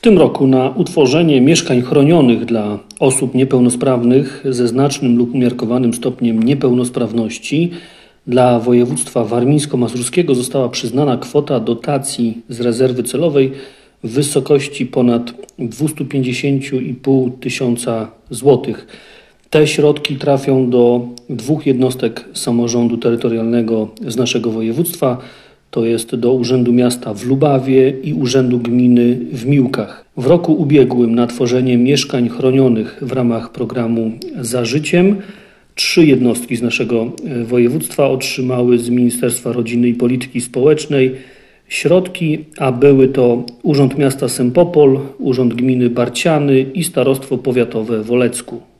tym roku na utworzenie mieszkań chronionych dla osób niepełnosprawnych ze znacznym lub umiarkowanym stopniem niepełnosprawności dla województwa warmińsko-mazurskiego została przyznana kwota dotacji z rezerwy celowej w wysokości ponad 250,5 tysiąca złotych. Te środki trafią do dwóch jednostek samorządu terytorialnego z naszego województwa, to jest do Urzędu Miasta w Lubawie i Urzędu Gminy w Miłkach. W roku ubiegłym na tworzenie mieszkań chronionych w ramach programu Za Życiem 3 jednostki z naszego województwa otrzymały z Ministerstwa Rodziny i Polityki Społecznej środki, a były to Urząd Miasta Sempopol, Urząd Gminy Barciany i Starostwo Powiatowe w Olecku.